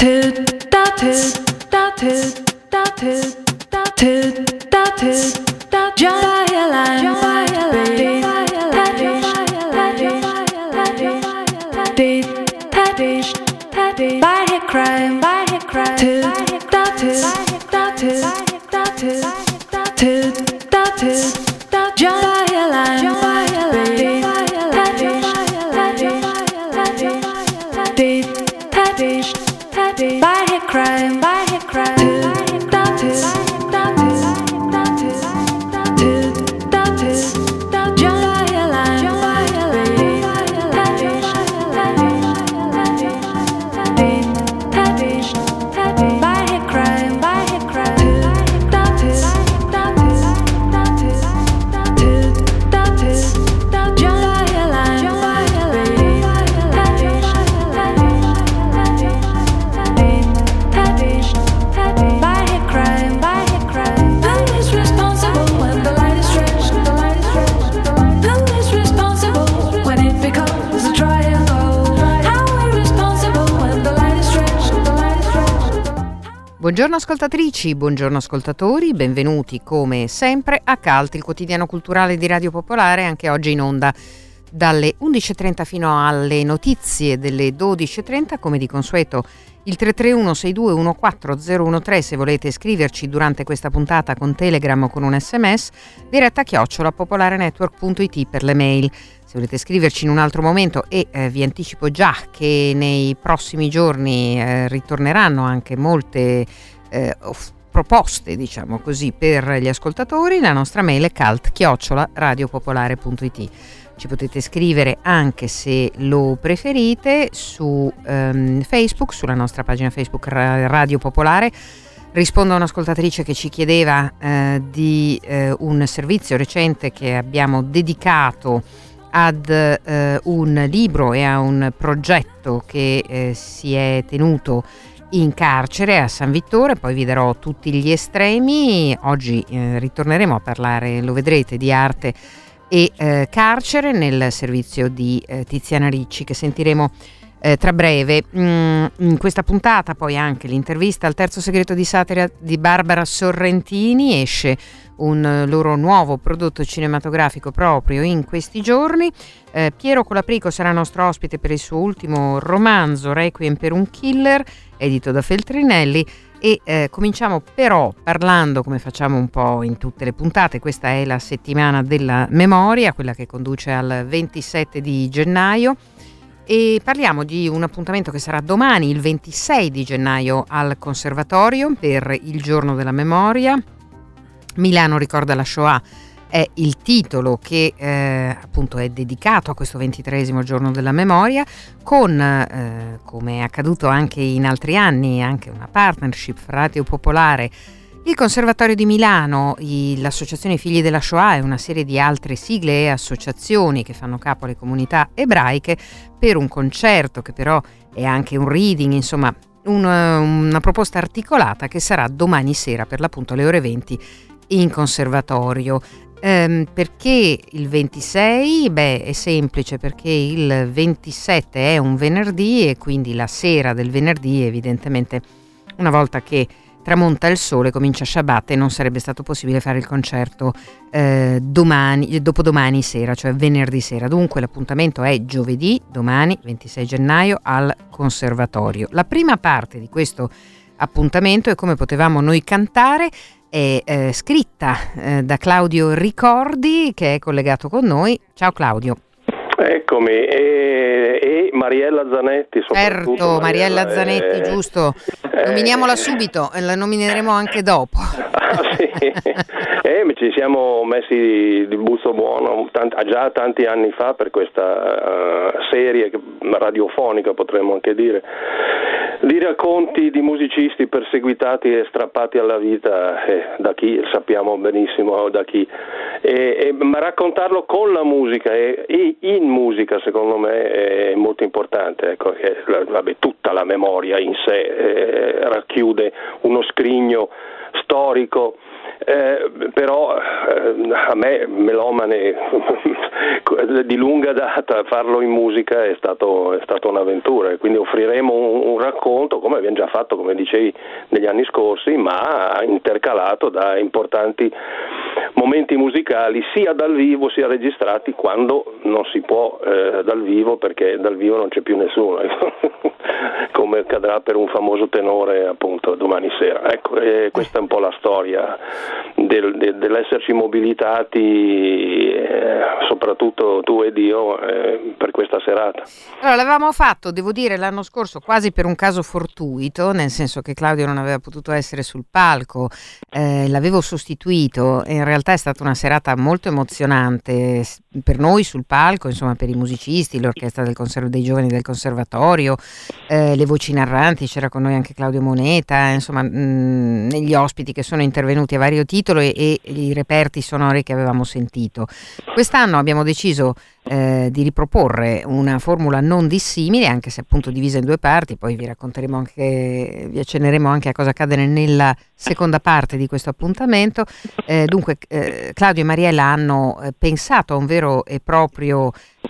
Buongiorno ascoltatrici, buongiorno ascoltatori, benvenuti come sempre a CULT, il quotidiano culturale di Radio Popolare, anche oggi in onda dalle 11.30 fino alle notizie delle 12.30, come di consueto il 331-6214013 se volete scriverci durante questa puntata con Telegram o con un sms, diretta @popolarenetwork.it per le mail. Se volete scriverci in un altro momento, e vi anticipo già che nei prossimi giorni ritorneranno anche molte proposte, diciamo così, per gli ascoltatori, la nostra mail è cult@radiopopolare.it. Ci potete scrivere, anche se lo preferite, su Facebook, sulla nostra pagina Facebook Radio Popolare. Rispondo a un'ascoltatrice che ci chiedeva di un servizio recente che abbiamo dedicato ad un libro e a un progetto che si è tenuto in carcere a San Vittore. Poi vi darò tutti gli estremi. Oggi ritorneremo a parlare, lo vedrete, di arte e carcere nel servizio di Tiziana Ricci, che sentiremo tra breve. In questa puntata poi anche l'intervista al Terzo segreto di satira di Barbara Sorrentini. Esce un loro nuovo prodotto cinematografico proprio in questi giorni. Piero Colaprico sarà nostro ospite per il suo ultimo romanzo, Requiem per un killer, edito da Feltrinelli. E cominciamo però parlando, come facciamo un po' in tutte le puntate, questa è la settimana della memoria, quella che conduce al 27 di gennaio, e parliamo di un appuntamento che sarà domani, il 26 di gennaio, al Conservatorio per il giorno della memoria. Milano ricorda la Shoah è il titolo che appunto è dedicato a questo 23esimo giorno della memoria, con, come è accaduto anche in altri anni, anche una partnership fra Radio Popolare, il Conservatorio di Milano, l'Associazione Figli della Shoah e una serie di altre sigle e associazioni che fanno capo alle comunità ebraiche, per un concerto che però è anche un reading, insomma una proposta articolata che sarà domani sera, per l'appunto alle ore 20, in Conservatorio. Perché il 26? È semplice, perché il 27 è un venerdì e quindi la sera del venerdì, evidentemente, una volta che tramonta il sole, comincia Shabbat e non sarebbe stato possibile fare il concerto dopodomani sera, cioè venerdì sera. Dunque l'appuntamento è giovedì, domani 26 gennaio, al Conservatorio. La prima parte di questo appuntamento è Come potevamo noi cantare, è scritta da Claudio Ricordi, che è collegato con noi. Ciao Claudio. Eccomi, e Mariella Zanetti soprattutto. Certo, Mariella Zanetti, giusto. Nominiamola subito, la nomineremo anche dopo. Sì. Ci siamo messi il busto buono già tanti anni fa per questa serie radiofonica, potremmo anche dire, di racconti di musicisti perseguitati e strappati alla vita, da chi sappiamo benissimo da chi, ma raccontarlo con la musica e in musica, secondo me, è molto importante. Ecco, tutta la memoria in sé racchiude uno scrigno storico Però a me, melomane di lunga data, farlo in musica è stato un'avventura, e quindi offriremo un racconto, come abbiamo già fatto, come dicevi, negli anni scorsi, ma intercalato da importanti momenti musicali, sia dal vivo sia registrati, quando non si può dal vivo, perché dal vivo non c'è più nessuno come accadrà per un famoso tenore appunto domani sera. Ecco, questa è un po' la storia dell'esserci mobilitati, soprattutto tu ed io, per questa serata. Allora, l'avevamo fatto, devo dire, l'anno scorso quasi per un caso fortuito, nel senso che Claudio non aveva potuto essere sul palco, l'avevo sostituito, e in realtà è stata una serata molto emozionante per noi sul palco, insomma, per i musicisti, l'orchestra dei giovani del conservatorio, le voci narranti, c'era con noi anche Claudio Moneta, insomma, negli ospiti che sono intervenuti a vario titolo e i reperti sonori che avevamo sentito. Quest'anno abbiamo deciso di riproporre una formula non dissimile, anche se appunto divisa in due parti. Poi vi accenneremo anche a cosa accade nella seconda parte di questo appuntamento. Dunque Claudio e Mariella hanno pensato a un vero e proprio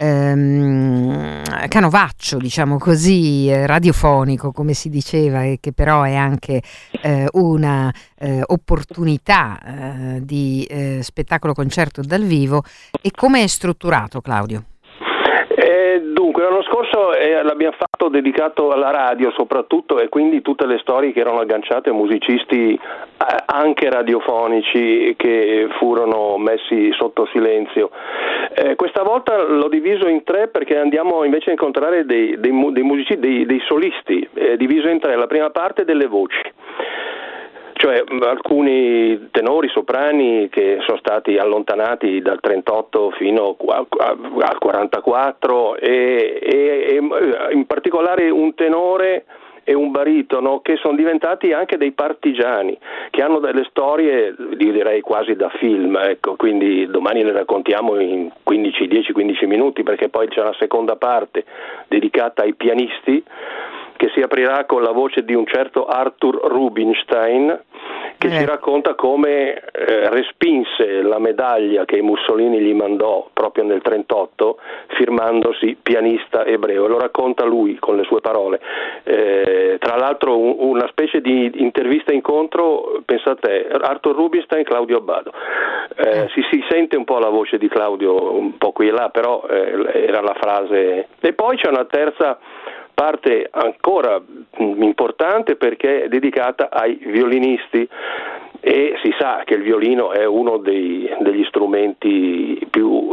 canovaccio, diciamo così, radiofonico, come si diceva, e che però è anche una opportunità di spettacolo concerto dal vivo. E come è strutturato, Claudio? Dunque, l'anno scorso l'abbiamo fatto dedicato alla radio soprattutto, e quindi tutte le storie che erano agganciate a musicisti anche radiofonici che furono messi sotto silenzio. Questa volta l'ho diviso in tre, perché andiamo invece a incontrare dei musicisti, dei solisti, diviso in tre. La prima parte delle voci, cioè alcuni tenori, soprani che sono stati allontanati dal 38 fino al 44, e in particolare un tenore e un baritono che sono diventati anche dei partigiani, che hanno delle storie, io direi quasi da film, ecco, quindi domani le raccontiamo in 10-15 minuti, perché poi c'è una seconda parte dedicata ai pianisti, che si aprirà con la voce di un certo Arthur Rubinstein, che ci racconta come respinse la medaglia che Mussolini gli mandò proprio nel 38, firmandosi pianista ebreo. Lo racconta lui con le sue parole. Tra l'altro una specie di intervista incontro, pensate, Arthur Rubinstein, Claudio Abbado. Si sente un po' la voce di Claudio, un po' qui e là, però era la frase. E poi c'è una terza parte ancora importante, perché è dedicata ai violinisti, e si sa che il violino è uno degli strumenti più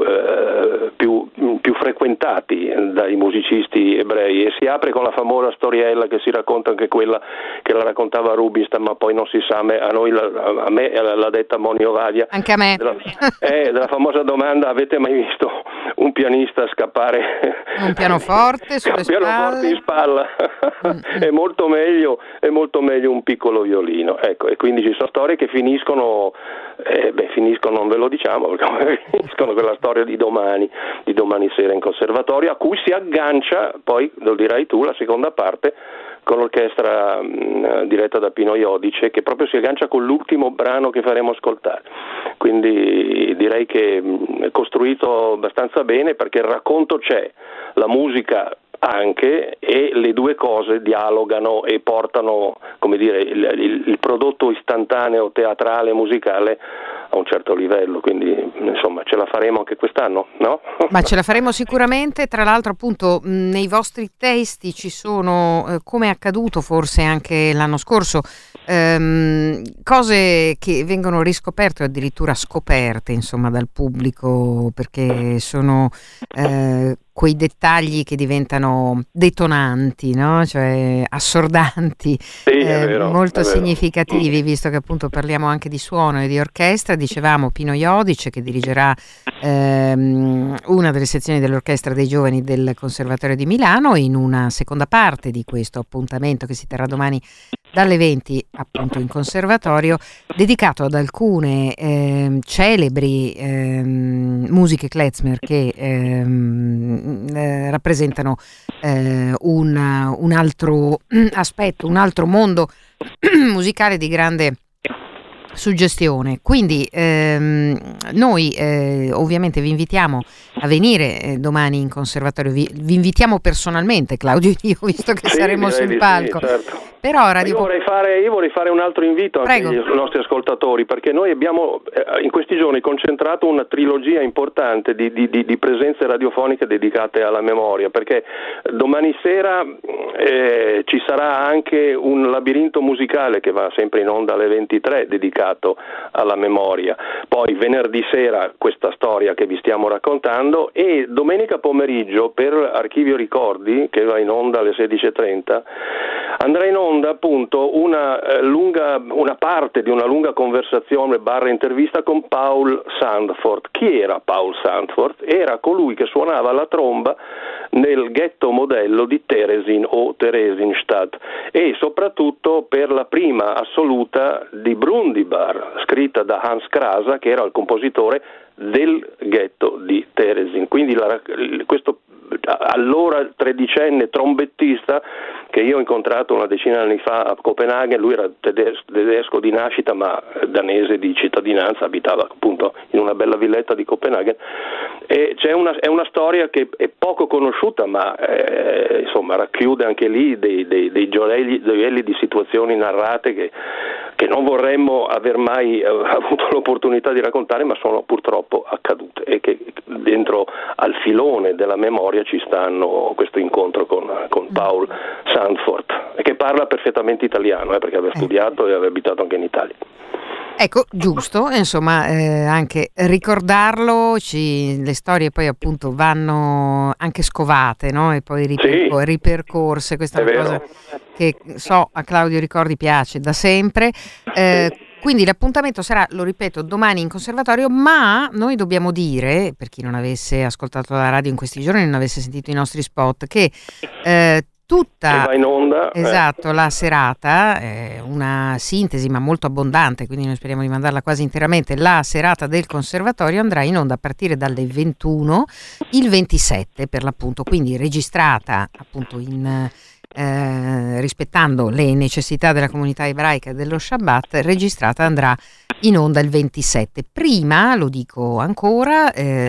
frequentati dai musicisti ebrei, e si apre con la famosa storiella che si racconta, anche quella che la raccontava Rubinstein, ma poi non si sa, a me l'ha detta Moni Ovadia, anche a me, della famosa domanda: avete mai visto un pianista scappare un pianoforte sulle pianoforte in spalla? È molto meglio un piccolo violino, ecco. E quindi ci sono storie che finiscono, non ve lo diciamo, perché finiscono quella storia di domani sera in conservatorio, a cui si aggancia, poi lo dirai tu, la seconda parte, con l'orchestra diretta da Pino Iodice, che proprio si aggancia con l'ultimo brano che faremo ascoltare. Quindi direi che è costruito abbastanza bene, perché il racconto c'è, la musica anche, e le due cose dialogano e portano, come dire, il prodotto istantaneo teatrale musicale a un certo livello. Quindi insomma ce la faremo anche quest'anno, no? Ma ce la faremo sicuramente. Tra l'altro appunto nei vostri testi ci sono, come è accaduto forse anche l'anno scorso, cose che vengono riscoperte o addirittura scoperte, insomma, dal pubblico, perché sono quei dettagli che diventano detonanti, no? Cioè assordanti, sì, è vero, molto significativi, visto che appunto parliamo anche di suono e di orchestra. Dicevamo Pino Iodice, che dirigerà una delle sezioni dell'orchestra dei giovani del Conservatorio di Milano, in una seconda parte di questo appuntamento che si terrà domani dalle 20 appunto in conservatorio, dedicato ad alcune celebri musiche klezmer che rappresentano un altro aspetto, un altro mondo musicale di grande suggestione. Quindi noi ovviamente vi invitiamo a venire domani in conservatorio, vi invitiamo personalmente, Claudio e io, visto che saremo sul palco. Sì, certo. Però io vorrei fare un altro invito anche ai nostri ascoltatori, perché noi abbiamo in questi giorni concentrato una trilogia importante di presenze radiofoniche dedicate alla memoria, perché domani sera ci sarà anche un labirinto musicale che va sempre in onda alle 23 dedicato alla memoria, poi venerdì sera questa storia che vi stiamo raccontando, e domenica pomeriggio per Archivio Ricordi, che va in onda alle 16:30, andrà in onda appunto una parte di una lunga conversazione / intervista con Paul Sandford. Chi era Paul Sandford? Era colui che suonava la tromba nel ghetto modello di Terezin o Theresienstadt, e soprattutto per la prima assoluta di Brundibar, scritta da Hans Krasa, che era il compositore del ghetto di Terezin. Quindi questo allora tredicenne trombettista che io ho incontrato una decina di anni fa a Copenaghen, lui era tedesco di nascita ma danese di cittadinanza, abitava appunto in una bella villetta di Copenaghen, e è una storia che è poco conosciuta, ma insomma racchiude anche lì dei gioielli di situazioni narrate che non vorremmo aver mai avuto l'opportunità di raccontare, ma sono purtroppo accadute, e che dentro al filone della memoria ci stanno questo incontro con Paul Sandford, che parla perfettamente italiano, perché aveva studiato e aveva abitato anche in Italia. Ecco, giusto, insomma, anche ricordarlo, le storie poi appunto vanno anche scovate, no? E poi ripercorse, questa è una cosa che so a Claudio Ricordi piace da sempre. Quindi l'appuntamento sarà, lo ripeto, domani in conservatorio, ma noi dobbiamo dire, per chi non avesse ascoltato la radio in questi giorni, non avesse sentito i nostri spot, che tutta va in onda, esatto, la serata, una sintesi ma molto abbondante, quindi noi speriamo di mandarla quasi interamente, la serata del conservatorio andrà in onda a partire dalle 21 il 27 per l'appunto, quindi registrata appunto rispettando le necessità della comunità ebraica e dello Shabbat, registrata andrà in onda il 27. Prima, lo dico ancora,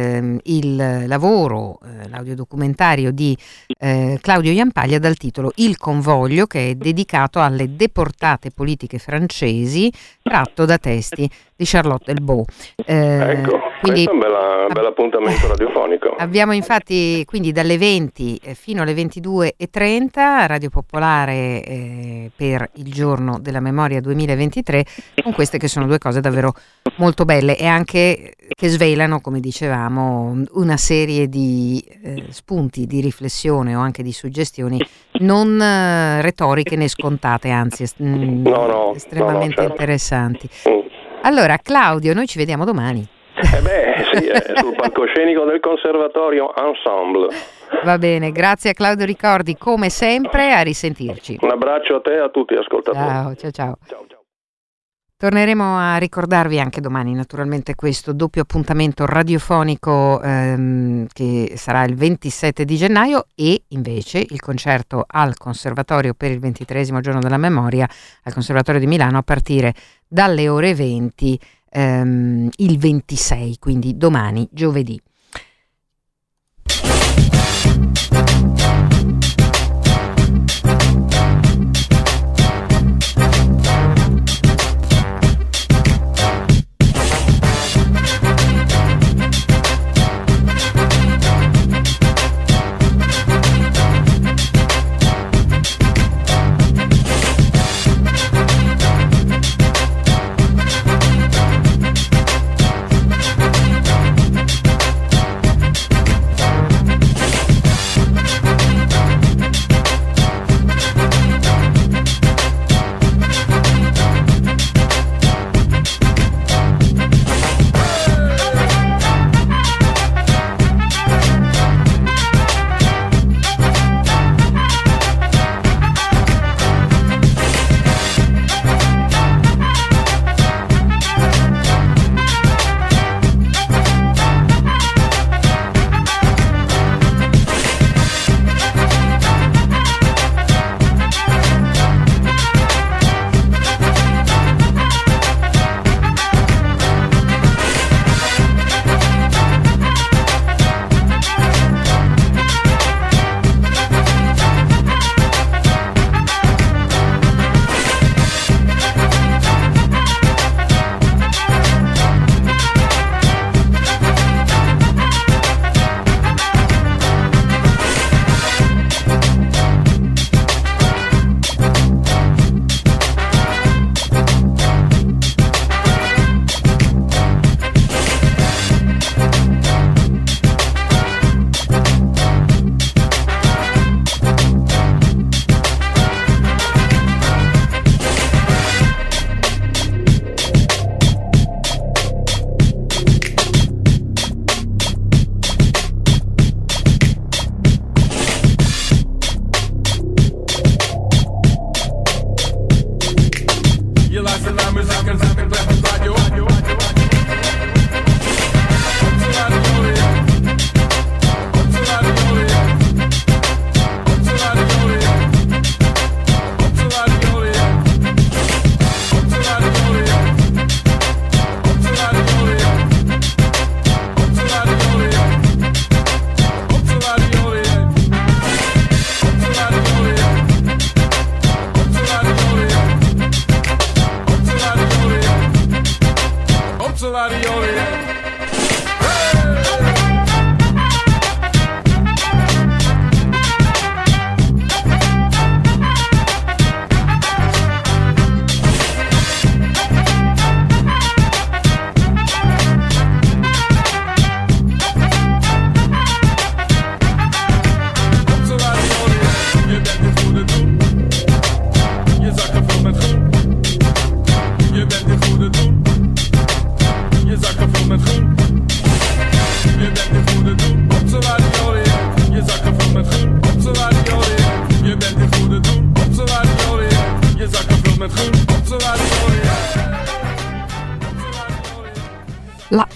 il lavoro, l'audiodocumentario di Claudio Jampaglia dal titolo Il convoglio, che è dedicato alle deportate politiche francesi, tratto da testi di Charlotte Elbaut. Ecco, quindi, questo è un bel appuntamento radiofonico. Abbiamo infatti quindi dalle 20 fino alle 22:30 Radio Popolare per il giorno della memoria 2023, con queste che sono due cose davvero molto belle e anche che svelano, come dicevamo, una serie di spunti di riflessione o anche di suggestioni non retoriche né scontate, anzi estremamente certo. interessanti. Allora Claudio, noi ci vediamo domani. Sì, sul palcoscenico del Conservatorio Ensemble. Va bene, grazie a Claudio Ricordi come sempre, a risentirci. Un abbraccio a te e a tutti gli ascoltatori. Ciao. Torneremo a ricordarvi anche domani naturalmente questo doppio appuntamento radiofonico che sarà il 27 di gennaio e invece il concerto al Conservatorio per il 23esimo giorno della memoria al Conservatorio di Milano a partire dalle ore 20 il 26, quindi domani giovedì.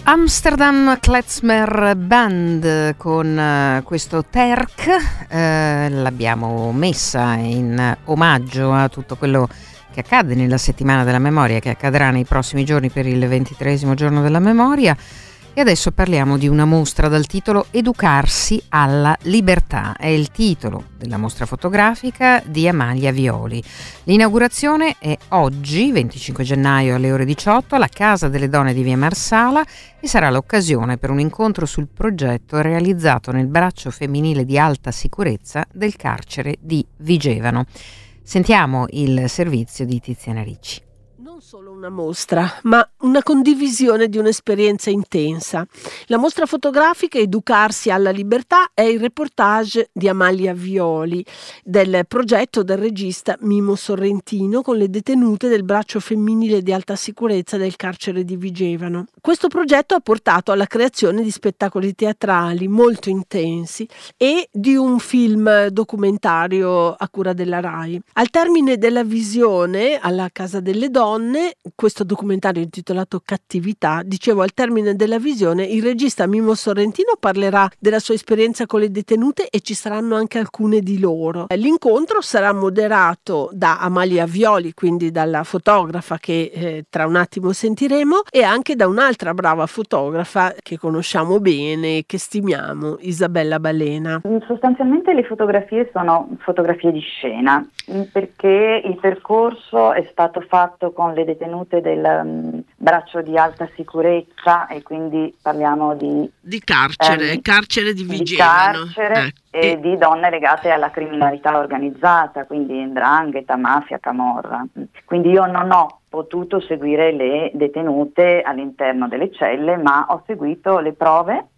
Amsterdam Klezmer Band con questo Terk, l'abbiamo messa in omaggio a tutto quello che accade nella settimana della memoria, che accadrà nei prossimi giorni per il 23° giorno della memoria. E adesso parliamo di una mostra dal titolo Educarsi alla libertà. È il titolo della mostra fotografica di Amalia Violi. L'inaugurazione è oggi, 25 gennaio alle ore 18, alla Casa delle Donne di Via Marsala e sarà l'occasione per un incontro sul progetto realizzato nel braccio femminile di alta sicurezza del carcere di Vigevano. Sentiamo il servizio di Tiziana Ricci. Non solo una mostra, ma una condivisione di un'esperienza intensa. La mostra fotografica Educarsi alla libertà è il reportage di Amalia Violi del progetto del regista Mimo Sorrentino con le detenute del braccio femminile di alta sicurezza del carcere di Vigevano. Questo progetto ha portato alla creazione di spettacoli teatrali molto intensi e di un film documentario a cura della RAI. Al termine della visione alla Casa delle Donne, questo documentario intitolato Cattività, dicevo, al termine della visione il regista Mimo Sorrentino parlerà della sua esperienza con le detenute e ci saranno anche alcune di loro. L'incontro sarà moderato da Amalia Violi, quindi dalla fotografa che tra un attimo sentiremo, e anche da un'altra brava fotografa che conosciamo bene, che stimiamo, Isabella Balena. Sostanzialmente le fotografie sono fotografie di scena, perché il percorso è stato fatto con le detenute del braccio di alta sicurezza e quindi parliamo di carcere di Vigevano. Di carcere e di donne legate alla criminalità organizzata, quindi 'ndrangheta, mafia, camorra. Quindi io non ho potuto seguire le detenute all'interno delle celle, ma ho seguito le prove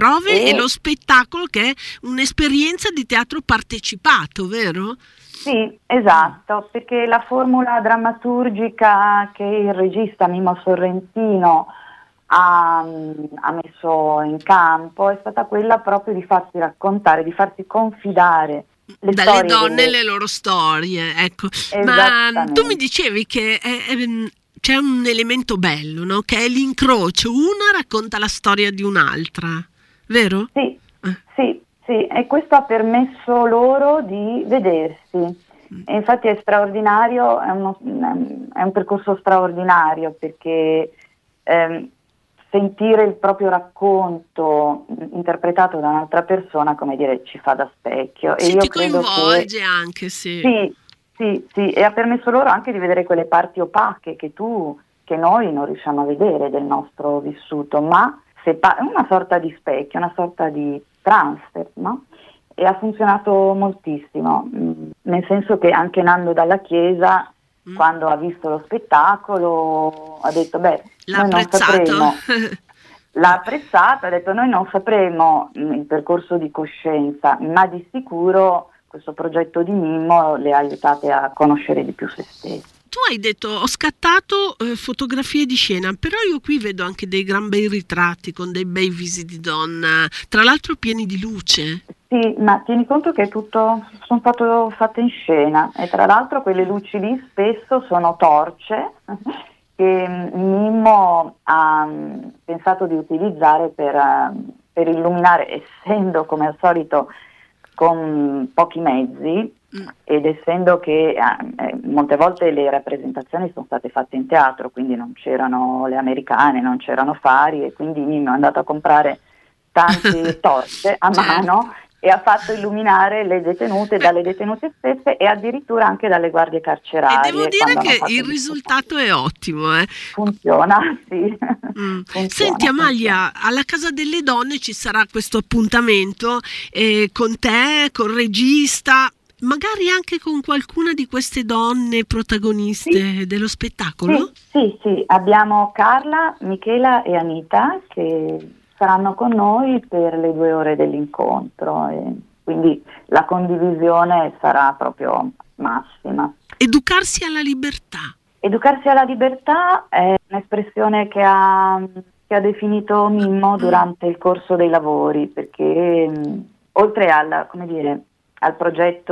e lo spettacolo, che è un'esperienza di teatro partecipato, vero? Sì, esatto, perché la formula drammaturgica che il regista Mimo Sorrentino ha messo in campo è stata quella proprio di farsi raccontare, di farsi confidare dalle donne le loro storie, ecco. Ma tu mi dicevi che c'è un elemento bello, no? Che è l'incrocio, una racconta la storia di un'altra, vero? Sì, sì, e questo ha permesso loro di vedersi. E infatti è straordinario, è un percorso straordinario, perché sentire il proprio racconto interpretato da un'altra persona, come dire, ci fa da specchio. Sì, e io ti credo coinvolge anche, sì. Sì, e ha permesso loro anche di vedere quelle parti opache che noi non riusciamo a vedere del nostro vissuto, ma è una sorta di specchio, una sorta di transfer, no? E ha funzionato moltissimo, nel senso che anche Nando Dalla Chiesa, quando ha visto lo spettacolo, ha detto l'ha apprezzato. L'ha apprezzato, ha detto noi non sapremo il percorso di coscienza, ma di sicuro questo progetto di Mimmo le ha aiutate a conoscere di più se stesse. Tu hai detto ho scattato fotografie di scena, però io qui vedo anche dei gran bei ritratti con dei bei visi di donna, tra l'altro pieni di luce. Sì, ma tieni conto che tutto sono fatte in scena, e tra l'altro quelle luci lì spesso sono torce che Mimmo ha pensato di utilizzare per illuminare, essendo come al solito con pochi mezzi, ed essendo che molte volte le rappresentazioni sono state fatte in teatro, quindi non c'erano le americane, non c'erano fari, e quindi Mimmo è andato a comprare tante torce a mano e ha fatto illuminare le detenute dalle detenute stesse e addirittura anche dalle guardie carcerarie. E devo dire che il risultato è ottimo. Funziona, sì. Senti Amalia, alla Casa delle Donne ci sarà questo appuntamento con te, col regista, magari anche con qualcuna di queste donne protagoniste dello spettacolo? Sì, abbiamo Carla, Michela e Anita che saranno con noi per le 2 ore dell'incontro, e quindi la condivisione sarà proprio massima. Educarsi alla libertà. Educarsi alla libertà è un'espressione che ha definito Mimmo durante il corso dei lavori, perché oltre al progetto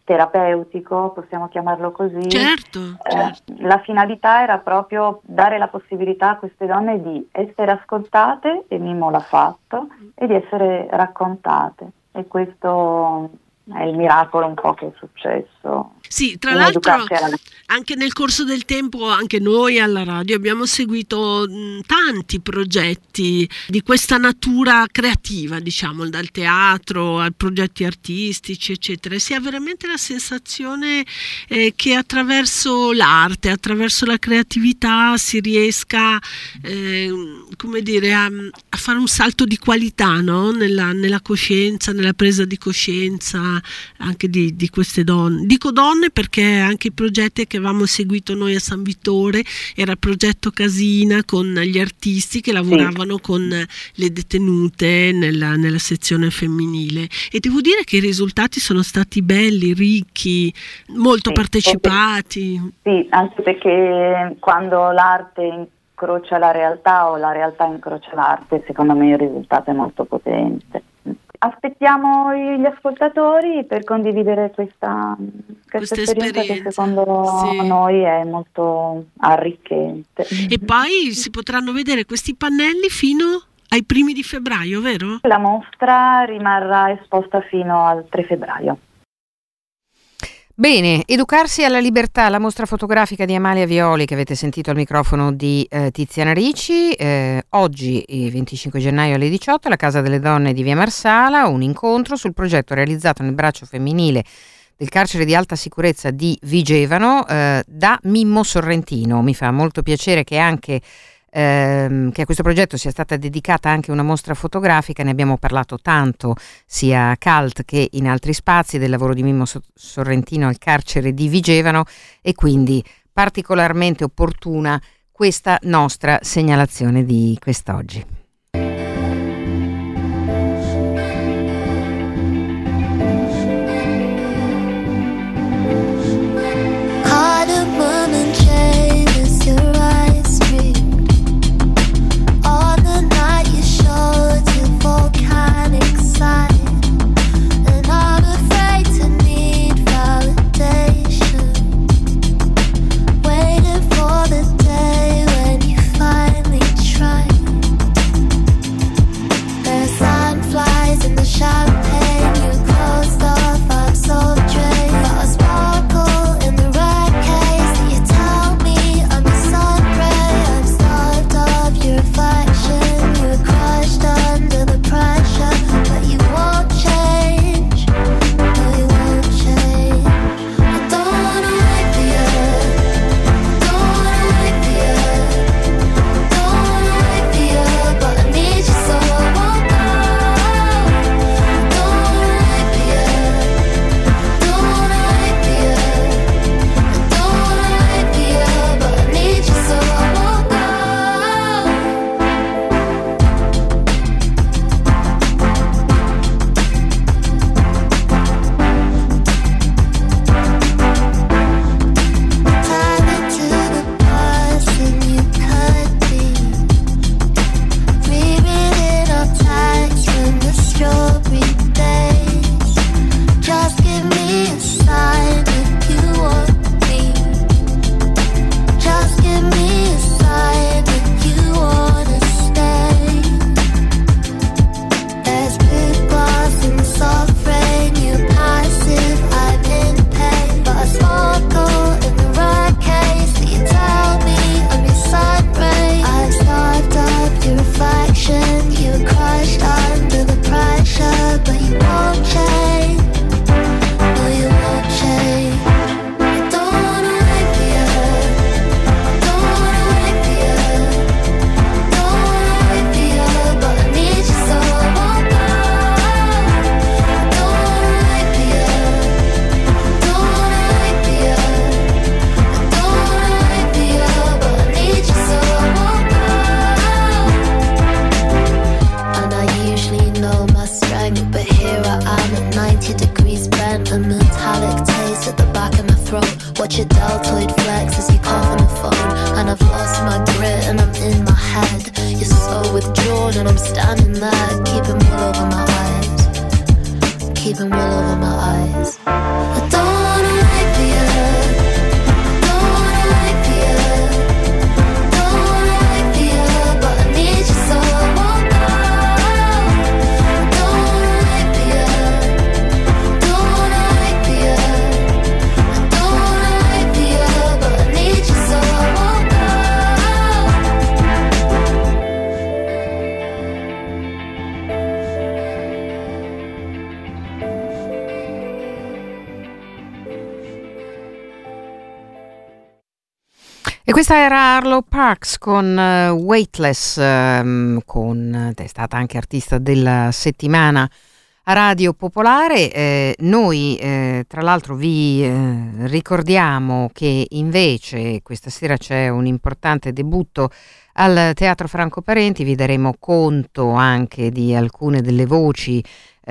terapeutico, possiamo chiamarlo così. Certo. La finalità era proprio dare la possibilità a queste donne di essere ascoltate, e Mimmo l'ha fatto, e di essere raccontate, e questo è il miracolo un po' che è successo. Sì, tra l'altro anche nel corso del tempo anche noi alla radio abbiamo seguito tanti progetti di questa natura creativa, diciamo, dal teatro ai progetti artistici eccetera, e si ha veramente la sensazione che attraverso l'arte, attraverso la creatività si riesca come dire, a fare un salto di qualità, no? nella coscienza, nella presa di coscienza anche di queste donne. Dico donne perché anche i progetti che avevamo seguito noi a San Vittore era il progetto Casina con gli artisti che lavoravano con le detenute nella sezione femminile, e devo dire che i risultati sono stati belli, ricchi, molto partecipati. Sì, anche perché quando l'arte incrocia la realtà o la realtà incrocia l'arte, secondo me il risultato è molto potente. Aspettiamo gli ascoltatori per condividere questa esperienza che secondo noi è molto arricchente. E poi si potranno vedere questi pannelli fino ai primi di febbraio, vero? La mostra rimarrà esposta fino al 3 febbraio. Bene, Educarsi alla libertà, la mostra fotografica di Amalia Violi che avete sentito al microfono di Tiziana Ricci, oggi 25 gennaio alle 18 alla Casa delle Donne di Via Marsala, un incontro sul progetto realizzato nel braccio femminile del carcere di alta sicurezza di Vigevano da Mimmo Sorrentino. Mi fa molto piacere che anche che a questo progetto sia stata dedicata anche una mostra fotografica. Ne abbiamo parlato tanto sia a CALT che in altri spazi del lavoro di Mimmo Sorrentino al carcere di Vigevano, e quindi particolarmente opportuna questa nostra segnalazione di quest'oggi. Watch your deltoid flex as you cough on the phone. And I've lost my grit and I'm in my head. You're so withdrawn and I'm standing there, keeping wool over my eyes. Keeping wool over my eyes. I don't E questa era Arlo Parks con Weightless, è stata anche artista della settimana a Radio Popolare. Noi tra l'altro vi ricordiamo che invece questa sera c'è un importante debutto al Teatro Franco Parenti. Vi daremo conto anche di alcune delle voci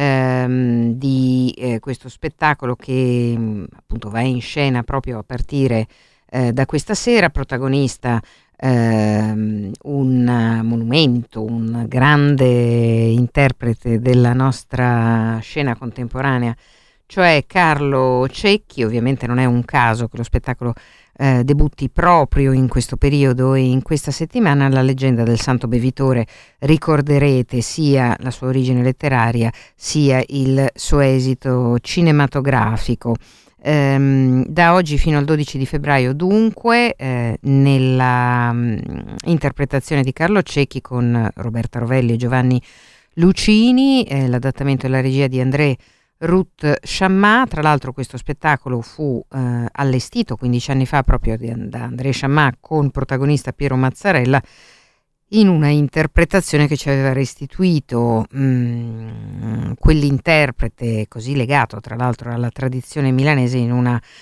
di questo spettacolo che appunto va in scena proprio a partire da questa sera. Protagonista un monumento, un grande interprete della nostra scena contemporanea, cioè Carlo Cecchi. Ovviamente non è un caso che lo spettacolo debutti proprio in questo periodo e in questa settimana. La leggenda del Santo Bevitore, ricorderete sia la sua origine letteraria sia il suo esito cinematografico. Da oggi fino al 12 di febbraio dunque nella interpretazione di Carlo Cecchi con Roberta Rovelli e Giovanni Lucini, l'adattamento e la regia di André Ruth Chammat. Tra l'altro questo spettacolo fu allestito 15 anni fa proprio da André Chammat con protagonista Piero Mazzarella, in una interpretazione che ci aveva restituito quell'interprete così legato tra l'altro alla tradizione milanese in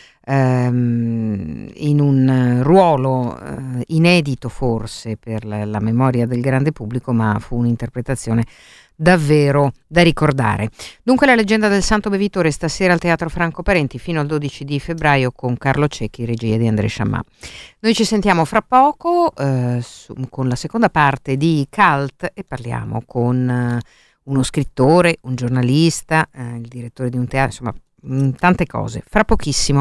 un ruolo inedito forse per la memoria del grande pubblico, ma fu un'interpretazione davvero da ricordare. Dunque la leggenda del Santo Bevitore stasera al Teatro Franco Parenti fino al 12 di febbraio con Carlo Cecchi, regia di André Chammat. Noi ci sentiamo fra poco con la seconda parte di Cult e parliamo con uno scrittore, un giornalista, il direttore di un teatro, insomma tante cose, fra pochissimo.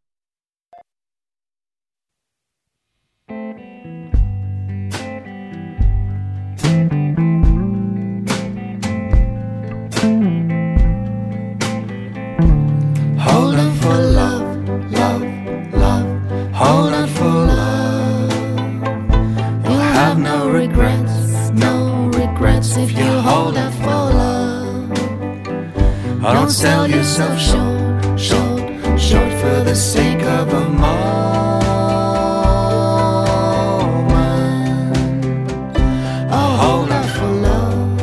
Hold on for love, love, love. Hold on for love. You'll have no regrets, no regrets if you hold on for love. Don't sell yourself short, short, short for the sake of a moment. Oh, hold on for love.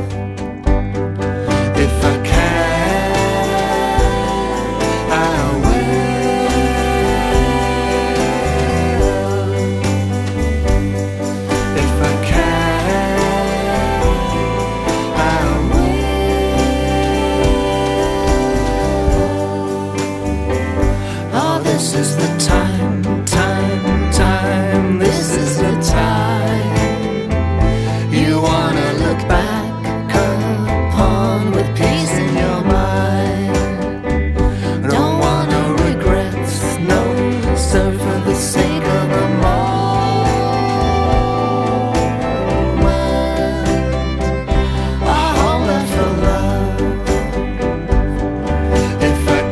If I can, this is the time, time, time. This is the time. You wanna look back upon with peace in your mind. Don't want no regrets, no, serve for the sake of a moment. I hold out for love. If I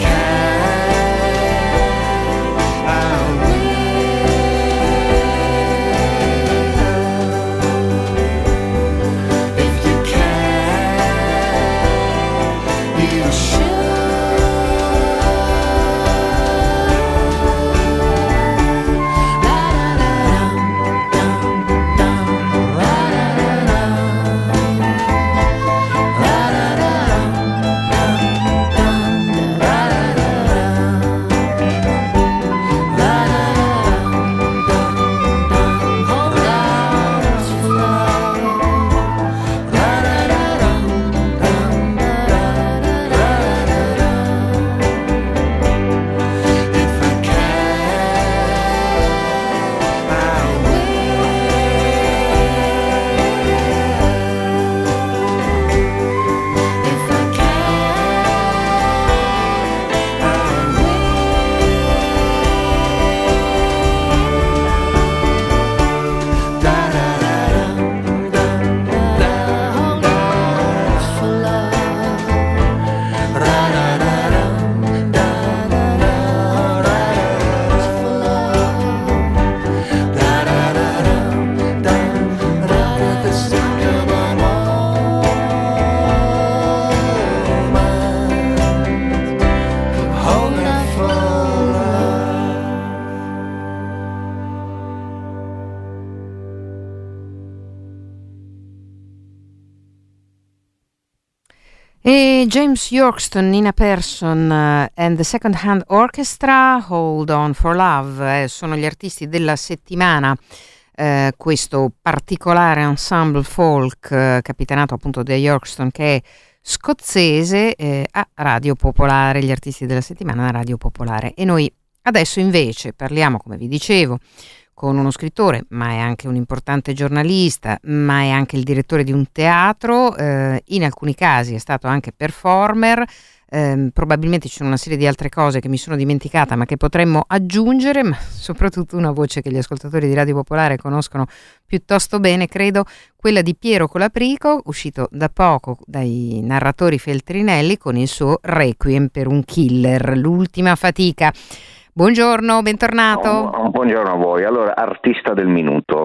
E James Yorkston, Nina Persson and the Second Hand Orchestra, Hold On For Love, sono gli artisti della settimana. Questo particolare ensemble folk capitanato appunto da Yorkston, che è scozzese, a Radio Popolare, gli artisti della settimana a Radio Popolare. E noi adesso invece parliamo, come vi dicevo, con uno scrittore, ma è anche un importante giornalista, ma è anche il direttore di un teatro, in alcuni casi è stato anche performer, probabilmente ci sono una serie di altre cose che mi sono dimenticata ma che potremmo aggiungere, ma soprattutto una voce che gli ascoltatori di Radio Popolare conoscono piuttosto bene, credo, quella di Piero Colaprico, uscito da poco dai narratori Feltrinelli con il suo Requiem per un killer, l'ultima fatica. Buongiorno, bentornato. Buongiorno a voi. Allora, artista del minuto.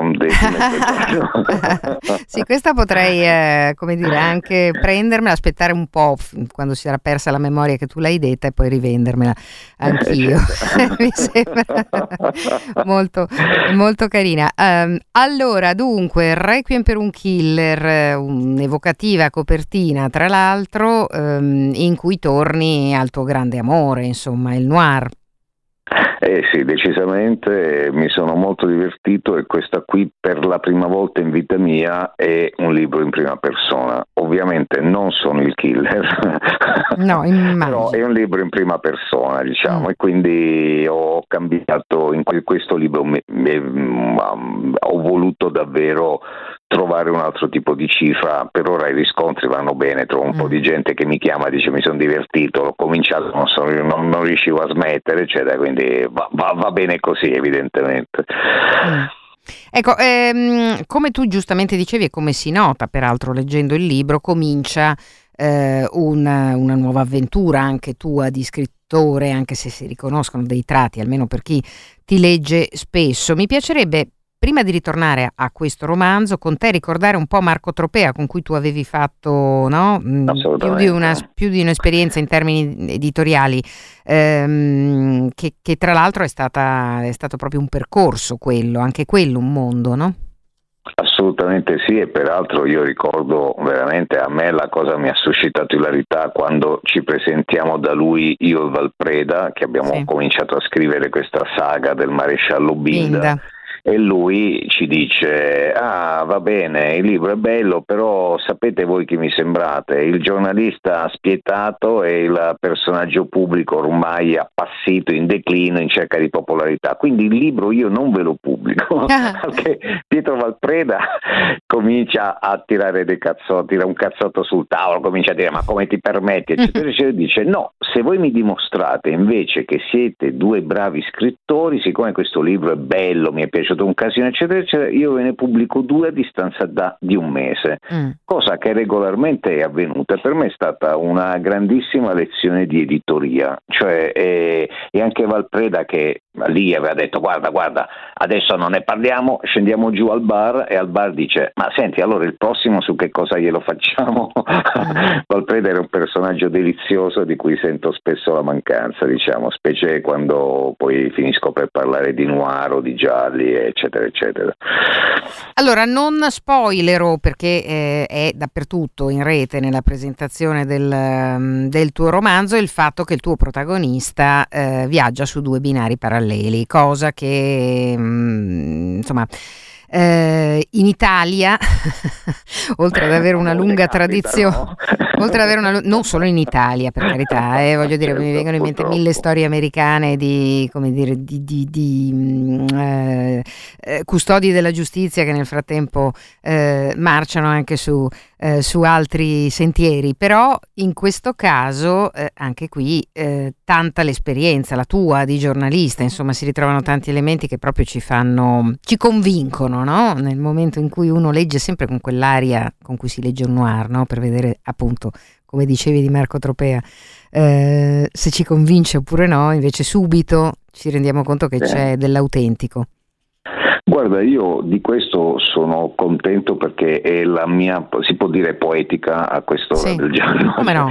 Sì, questa potrei, come dire, anche prendermela, aspettare un po' quando si era persa la memoria che tu l'hai detta e poi rivendermela anch'io. Mi sembra molto, molto carina. Allora, dunque, Requiem per un killer, un'evocativa copertina, tra l'altro, in cui torni al tuo grande amore, insomma, il noir. Sì, decisamente mi sono molto divertito, e questa qui per la prima volta in vita mia è un libro in prima persona. Ovviamente non sono il killer, no, però è un libro in prima persona, diciamo, e quindi ho cambiato in questo libro, ho voluto davvero trovare un altro tipo di cifra. Per ora i riscontri vanno bene, trovo un po' di gente che mi chiama, dice mi sono divertito, l'ho cominciato, non riuscivo a smettere, eccetera, quindi va bene così, evidentemente. Ecco, come tu giustamente dicevi e come si nota peraltro leggendo il libro, comincia una nuova avventura anche tua di scrittore, anche se si riconoscono dei tratti, almeno per chi ti legge spesso. Mi piacerebbe, prima di ritornare a questo romanzo, con te ricordare un po' Marco Tropea, con cui tu avevi fatto, no? più di un'esperienza in termini editoriali, che tra l'altro è stato proprio un percorso quello, anche quello un mondo, no? Assolutamente sì, e peraltro io ricordo veramente, a me la cosa mi ha suscitato ilarità quando ci presentiamo da lui, io e Valpreda, che abbiamo cominciato a scrivere questa saga del maresciallo Binda. E lui ci dice: va bene, il libro è bello, però sapete voi chi mi sembrate? Il giornalista spietato e il personaggio pubblico ormai appassito, in declino, in cerca di popolarità, quindi il libro io non ve lo pubblico. Perché Pietro Valpreda comincia a tirare dei cazzotti, tira un cazzotto sul tavolo, comincia a dire ma come ti permetti, eccetera, eccetera. Dice no, se voi mi dimostrate invece che siete due bravi scrittori, siccome questo libro è bello, mi è piaciuto un casino, eccetera, eccetera, io ve ne pubblico 2 a distanza di un mese, cosa che regolarmente è avvenuta. Per me è stata una grandissima lezione di editoria, cioè e anche Valpreda, che lì aveva detto guarda, adesso non ne parliamo, scendiamo giù al bar, e al bar dice ma senti, allora il prossimo su che cosa glielo facciamo? Valpreda era un personaggio delizioso di cui sento spesso la mancanza, diciamo, specie quando poi finisco per parlare di noir o di gialli, eccetera eccetera. Allora, non spoilerò, perché è dappertutto in rete nella presentazione del tuo romanzo, il fatto che il tuo protagonista viaggia su 2 binari paralleli, cosa che insomma in Italia oltre ad avere una lunga tradizione, non solo in Italia, per carità, voglio dire, mi vengono in mente 1000 storie americane di, come dire, di custodi della giustizia che nel frattempo marciano anche su altri sentieri, però in questo caso anche qui tanta l'esperienza, la tua di giornalista, insomma si ritrovano tanti elementi che proprio ci convincono, no? Nel momento in cui uno legge sempre con quell'aria con cui si legge un noir, no? Per vedere appunto, come dicevi di Marco Tropea, se ci convince oppure no, invece subito ci rendiamo conto che c'è dell'autentico. Guarda, io di questo sono contento, perché è la mia, si può dire, poetica a quest'ora del giorno. Come no?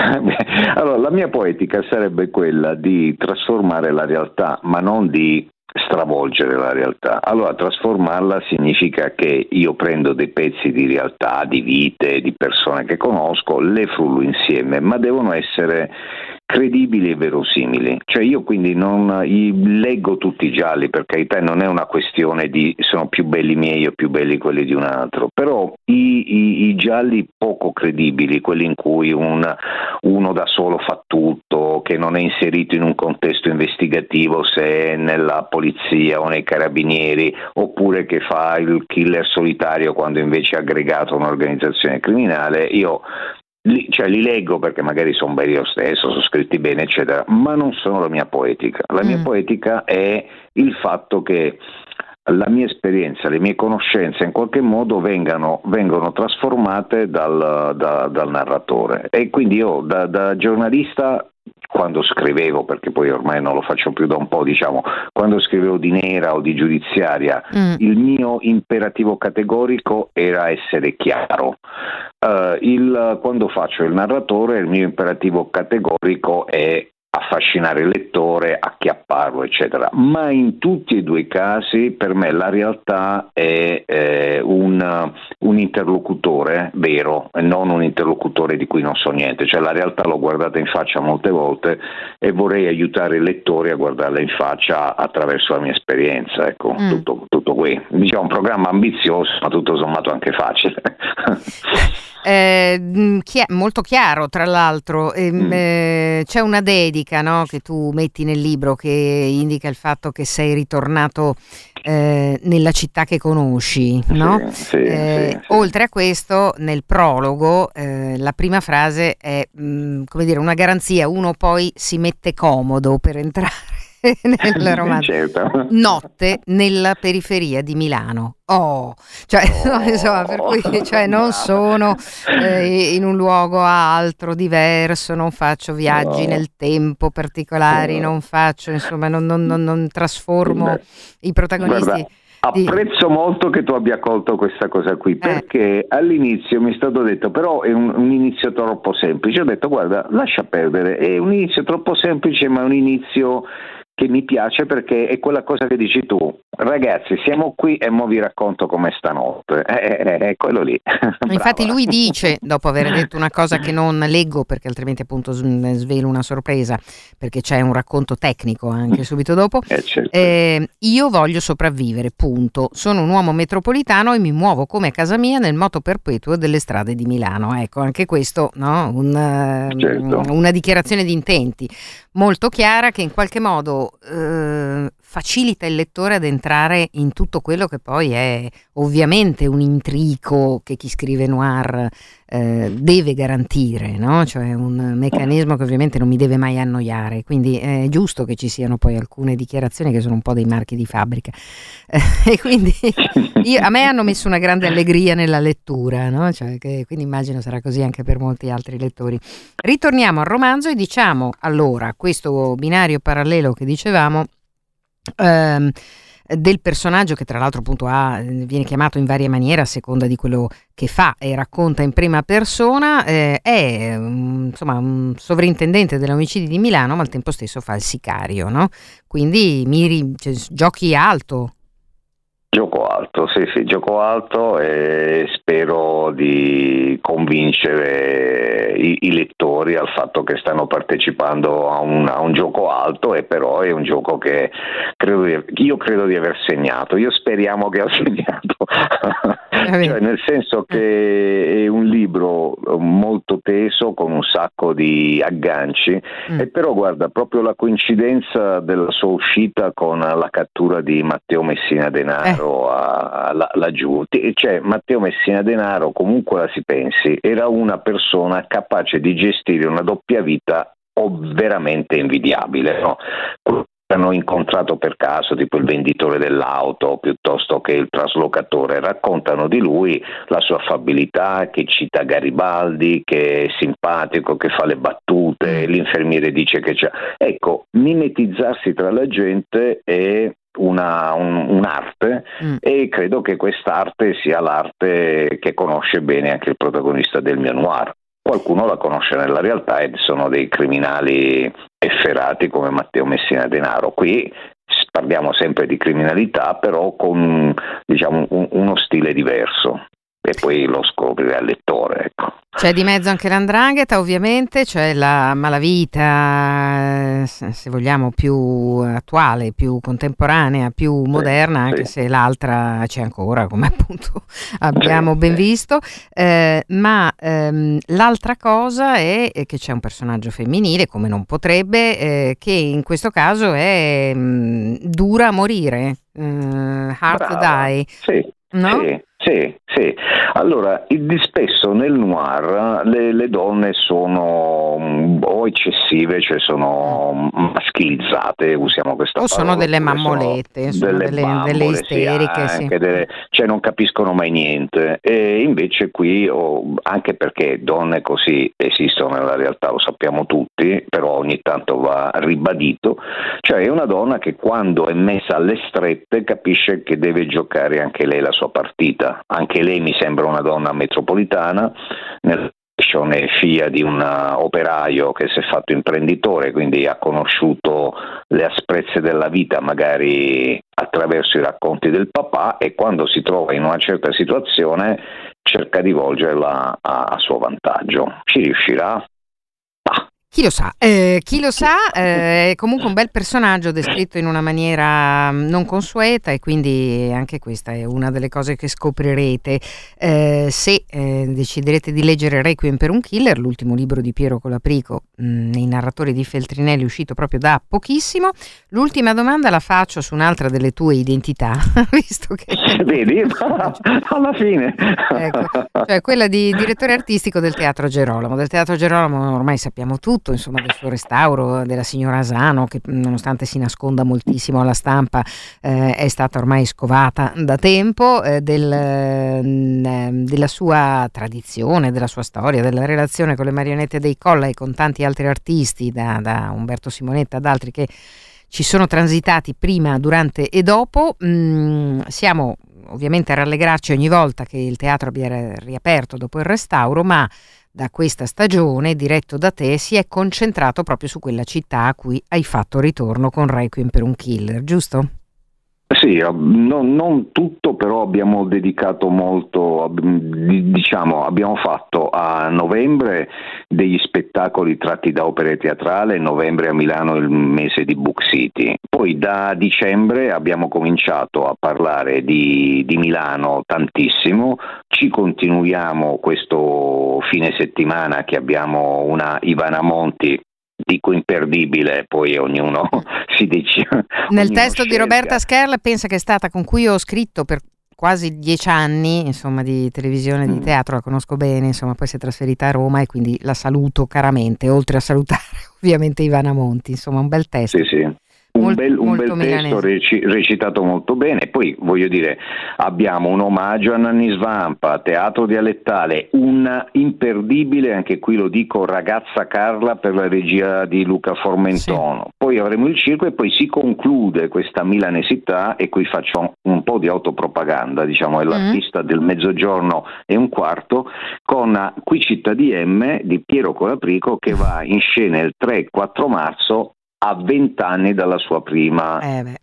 Allora, la mia poetica sarebbe quella di trasformare la realtà, ma non di stravolgere la realtà. Allora trasformarla significa che io prendo dei pezzi di realtà, di vite, di persone che conosco, le frullo insieme, ma devono essere credibili e verosimili. Cioè io quindi non leggo tutti i gialli, per carità, non è una questione di sono più belli miei o più belli quelli di un altro, però i gialli poco credibili, quelli in cui uno da solo fa tutto, che non è inserito in un contesto investigativo se è nella polizia o nei carabinieri, oppure che fa il killer solitario quando invece è aggregato a un'organizzazione criminale, io li leggo perché magari sono belli lo stesso, sono scritti bene eccetera, ma non sono la mia poetica. La mia poetica è il fatto che la mia esperienza, le mie conoscenze in qualche modo vengono trasformate dal narratore, e quindi io da giornalista, quando scrivevo, perché poi ormai non lo faccio più da un po', diciamo, quando scrivevo di nera o di giudiziaria, il mio imperativo categorico era essere chiaro. Quando faccio il narratore, il mio imperativo categorico è affascinare il lettore, acchiapparlo, eccetera. Ma in tutti e due i casi per me la realtà è un interlocutore vero e non un interlocutore di cui non so niente. Cioè la realtà l'ho guardata in faccia molte volte e vorrei aiutare il lettore a guardarla in faccia attraverso la mia esperienza. Ecco, tutto qui. Diciamo un programma ambizioso, ma tutto sommato anche facile. Molto chiaro, tra l'altro. C'è una dedica, no, che tu metti nel libro che indica il fatto che sei ritornato nella città che conosci, no? Sì. Oltre a questo, nel prologo la prima frase è come dire, una garanzia, uno poi si mette comodo per entrare nel romanzo. Certo. Notte nella periferia di Milano. Insomma, per cui non sono in un luogo altro, diverso, non faccio viaggi nel tempo particolari, non faccio, insomma, non trasformo i protagonisti. Guarda, apprezzo molto che tu abbia colto questa cosa qui, perché all'inizio mi è stato detto però è un inizio troppo semplice. Ho detto guarda, lascia perdere, è un inizio troppo semplice, ma è un inizio che mi piace perché è quella cosa che dici tu, ragazzi siamo qui e mo vi racconto com'è stanotte, è quello lì. Infatti lui dice, dopo aver detto una cosa che non leggo perché altrimenti appunto svelo una sorpresa, perché c'è un racconto tecnico anche subito dopo, certo. Io voglio sopravvivere, punto, sono un uomo metropolitano e mi muovo come a casa mia nel moto perpetuo delle strade di Milano. Ecco, anche questo, no? Una dichiarazione di intenti molto chiara che in qualche modo facilita il lettore ad entrare in tutto quello che poi è ovviamente un intrico che chi scrive noir deve garantire, no? Cioè un meccanismo che ovviamente non mi deve mai annoiare, quindi è giusto che ci siano poi alcune dichiarazioni che sono un po' dei marchi di fabbrica e quindi a me hanno messo una grande allegria nella lettura, no? Cioè quindi immagino sarà così anche per molti altri lettori. Ritorniamo al romanzo e diciamo allora questo binario parallelo che dicevamo del personaggio che tra l'altro appunto viene chiamato in varie maniere a seconda di quello che fa e racconta in prima persona, è insomma un sovrintendente degli omicidi di Milano, ma al tempo stesso fa il sicario, no? Quindi giochi alto. Gioco alto, sì, gioco alto e spero di convincere i lettori al fatto che stanno partecipando a un gioco alto, e però è un gioco che io credo di aver segnato, io speriamo che ho segnato, cioè, nel senso che è un libro molto teso con un sacco di agganci e però guarda, proprio la coincidenza della sua uscita con la cattura di Matteo Messina Denaro laggiù, cioè Matteo Messina Denaro, comunque la si pensi, era una persona capace di gestire una doppia vita veramente invidiabile, no? Hanno incontrato per caso, tipo il venditore dell'auto piuttosto che il traslocatore, raccontano di lui la sua affabilità, che cita Garibaldi, che è simpatico, che fa le battute, l'infermiere dice che c'è. Ecco, mimetizzarsi tra la gente è un'arte e credo che quest'arte sia l'arte che conosce bene anche il protagonista del mio noir. Qualcuno la conosce nella realtà e sono dei criminali efferati come Matteo Messina Denaro. Qui parliamo sempre di criminalità, però con diciamo uno stile diverso, e poi lo scoprirà il lettore, ecco. C'è di mezzo anche l'andrangheta, ovviamente, c'è la malavita, se vogliamo, più attuale, più contemporanea, più moderna, anche se l'altra c'è ancora, come appunto abbiamo ben visto, ma l'altra cosa è che c'è un personaggio femminile, come non potrebbe, che in questo caso è dura a morire, hard to die. Sì. No? Sì. Allora, spesso nel noir le donne sono o eccessive, cioè sono maschilizzate, usiamo questa parola. O sono delle mammolette, sono delle isteriche, sì. Cioè non capiscono mai niente. E invece qui, anche perché donne così esistono nella realtà, lo sappiamo tutti, però ogni tanto va ribadito, cioè è una donna che quando è messa alle strette capisce che deve giocare anche lei la sua partita. Anche lei mi sembra una donna metropolitana, nella è figlia di un operaio che si è fatto imprenditore, quindi ha conosciuto le asprezze della vita magari attraverso i racconti del papà, e quando si trova in una certa situazione cerca di volgerla a suo vantaggio. Ci riuscirà? Chi lo sa, è comunque un bel personaggio descritto in una maniera non consueta, e quindi anche questa è una delle cose che scoprirete se deciderete di leggere Requiem per un Killer, l'ultimo libro di Piero Colaprico nei narratori di Feltrinelli, uscito proprio da pochissimo. L'ultima domanda la faccio su un'altra delle tue identità, visto che... Vedi, alla fine. Ecco, cioè quella di direttore artistico del Teatro Gerolamo. Del Teatro Gerolamo ormai sappiamo tutto, insomma, del suo restauro, della signora Asano, che nonostante si nasconda moltissimo alla stampa è stata ormai scovata da tempo, della sua tradizione, della sua storia, della relazione con le marionette dei Colla e con tanti altri artisti, da Umberto Simonetta ad altri che ci sono transitati prima, durante e dopo. Siamo ovviamente a rallegrarci ogni volta che il teatro abbia riaperto dopo il restauro, ma da questa stagione, diretto da te, si è concentrato proprio su quella città a cui hai fatto ritorno con Requiem per un Killer, giusto? Sì, non tutto, però abbiamo dedicato molto, diciamo, abbiamo fatto a novembre degli spettacoli tratti da opere teatrali, novembre a Milano il mese di Book City, poi da dicembre abbiamo cominciato a parlare di Milano tantissimo, ci continuiamo questo fine settimana che abbiamo una Ivana Monti, dico imperdibile, poi ognuno si dice. Nel testo di Roberta Scherl, pensa che è stata con cui ho scritto per quasi 10 anni, insomma, di televisione, di teatro, la conosco bene, insomma, poi si è trasferita a Roma e quindi la saluto caramente, oltre a salutare ovviamente Ivana Monti, insomma, un bel testo. Sì. Un bel testo recitato molto bene. Poi voglio dire, abbiamo un omaggio a Nanni Svampa, teatro dialettale, un imperdibile, anche qui lo dico, Ragazza Carla per la regia di Luca Formentono. Sì. Poi avremo il circo e poi si conclude questa milanesità, e qui faccio un po' di autopropaganda, diciamo, è l'artista del mezzogiorno e un quarto, con Qui città di M di Piero Colaprico, che va in scena il 3 e 4 marzo a 20 anni dalla sua prima,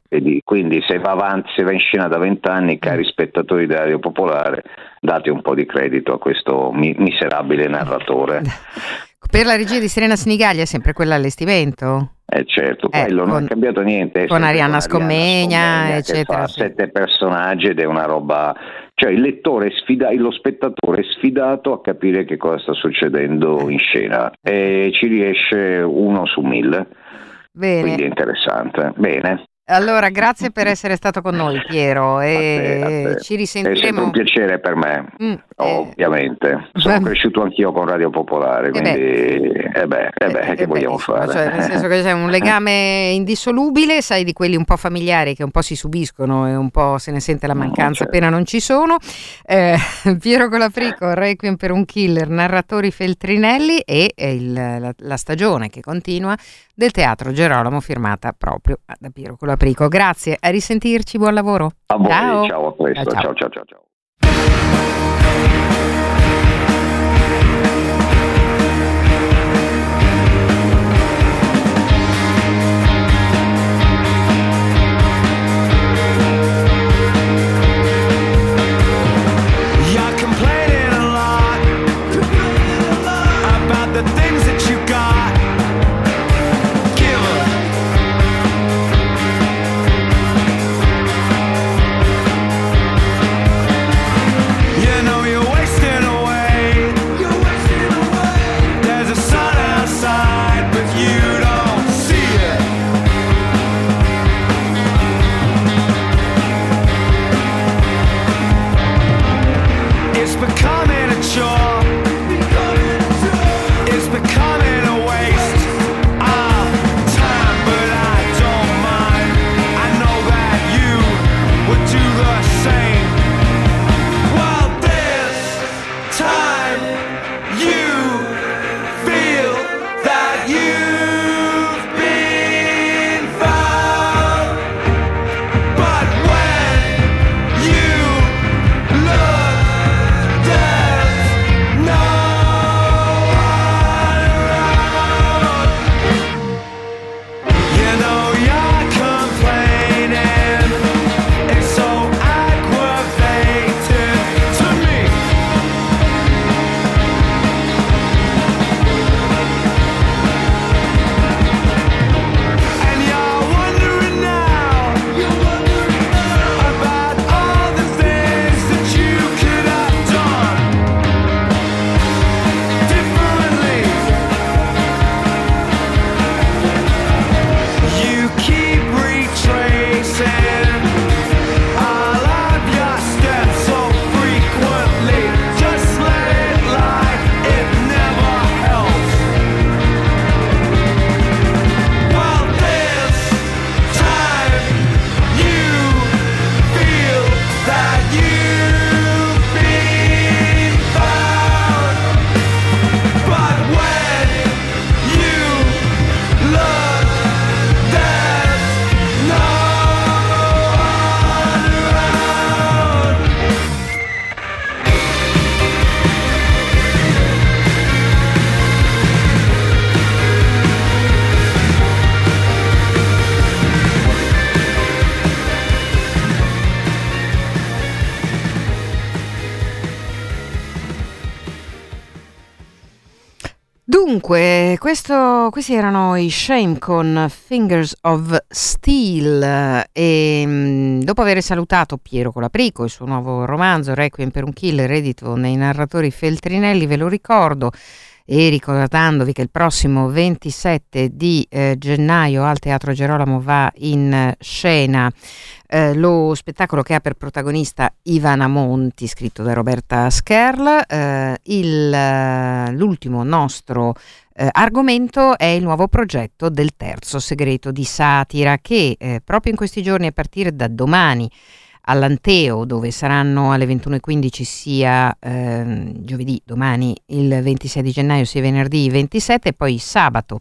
quindi se va in scena da 20 anni, cari spettatori di Radio Popolare, date un po' di credito a questo miserabile narratore. Per la regia di Serena Sinigaglia è sempre quell'allestimento? Certo, quello non è cambiato niente. Con Arianna Scommegna, eccetera. Fa 7 personaggi ed è una roba, cioè il lettore lo spettatore è sfidato a capire che cosa sta succedendo in scena, e ci riesce 1 su 1000. Bene. Quindi è interessante. Bene. Allora, grazie per essere stato con noi, Piero, e a te. ci risentiremo. È sempre un piacere per me, ovviamente. Sono cresciuto anch'io con Radio Popolare, quindi che vogliamo fare? Cioè, nel senso che c'è un legame indissolubile, sai, di quelli un po' familiari che un po' si subiscono e un po' se ne sente la mancanza appena non ci sono. Piero Colaprico, Requiem per un Killer, narratori Feltrinelli, e la stagione che continua del Teatro Gerolamo, firmata proprio da Piero Colaprico. Grazie, a risentirci, buon lavoro. A voi, ciao, a presto, ciao. Dunque, questi erano i Shame con Fingers of Steel e dopo aver salutato Piero Colaprico, il suo nuovo romanzo Requiem per un killer edito nei narratori Feltrinelli, ve lo ricordo, e ricordandovi che il prossimo 27 di gennaio al Teatro Gerolamo va in scena lo spettacolo che ha per protagonista Ivana Monti, scritto da Roberta Scherl. L'ultimo nostro argomento è il nuovo progetto del Terzo Segreto di Satira, che proprio in questi giorni, a partire da domani, all'Anteo, dove saranno alle 21:15 sia giovedì, domani il 26 di gennaio, sia venerdì 27, e poi sabato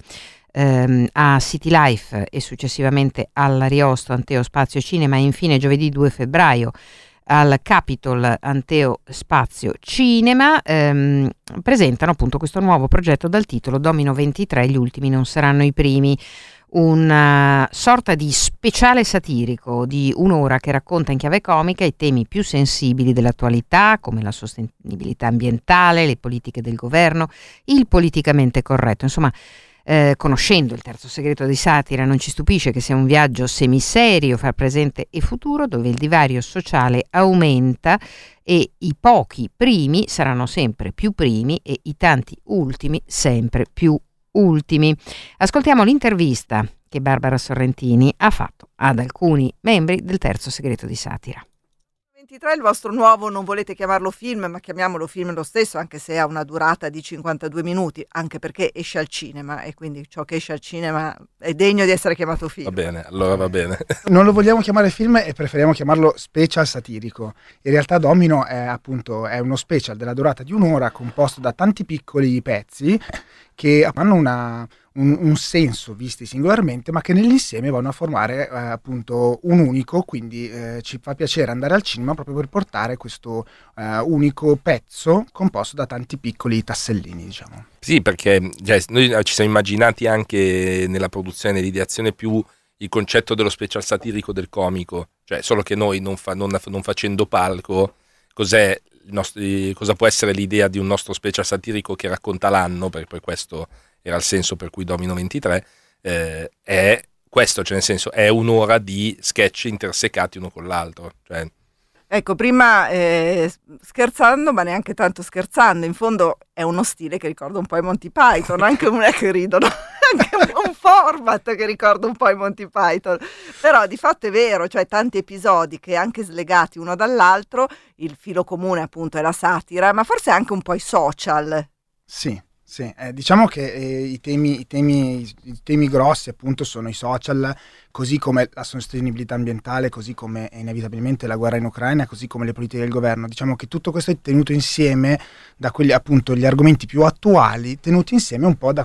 a City Life e successivamente all'Ariosto Anteo Spazio Cinema, e infine giovedì 2 febbraio al Capitol Anteo Spazio Cinema, presentano appunto questo nuovo progetto dal titolo Domino 23, gli ultimi non saranno i primi. Una sorta di speciale satirico di un'ora che racconta in chiave comica i temi più sensibili dell'attualità, come la sostenibilità ambientale, le politiche del governo, il politicamente corretto. Insomma, conoscendo il Terzo Segreto di Satira, non ci stupisce che sia un viaggio semiserio fra presente e futuro, dove il divario sociale aumenta e i pochi primi saranno sempre più primi e i tanti ultimi sempre più ultimi. Ascoltiamo l'intervista che Barbara Sorrentini ha fatto ad alcuni membri del Terzo Segreto di Satira. 23 il vostro nuovo, non volete chiamarlo film, ma chiamiamolo film lo stesso, anche se ha una durata di 52 minuti, anche perché esce al cinema e quindi ciò che esce al cinema è degno di essere chiamato film. Va bene, allora va bene. Non lo vogliamo chiamare film e preferiamo chiamarlo special satirico. In realtà Domino è uno special della durata di un'ora, composto da tanti piccoli pezzi che hanno un senso visti singolarmente, ma che nell'insieme vanno a formare appunto un unico, quindi ci fa piacere andare al cinema proprio per portare questo unico pezzo composto da tanti piccoli tassellini, diciamo. Sì, perché noi ci siamo immaginati anche nella produzione e nell'ideazione più il concetto dello special satirico del comico, cioè solo che noi non facendo palco, cosa può essere l'idea di un nostro special satirico che racconta l'anno, perché poi questo era il senso per cui Domino 23, è questo, cioè nel senso è un'ora di sketch intersecati uno con l'altro. Cioè. Ecco, prima scherzando, ma neanche tanto scherzando, in fondo è uno stile che ricorda un po' i Monty Python, anche non è che ridono, anche un format che ricorda un po' i Monty Python, però di fatto è vero, cioè tanti episodi che anche slegati uno dall'altro, il filo comune appunto è la satira, ma forse anche un po' i social. Sì, diciamo che i temi grossi appunto sono i social, così come la sostenibilità ambientale, così come inevitabilmente la guerra in Ucraina, così come le politiche del governo. Diciamo che tutto questo è tenuto insieme da quelli appunto gli argomenti più attuali, tenuti insieme un po' da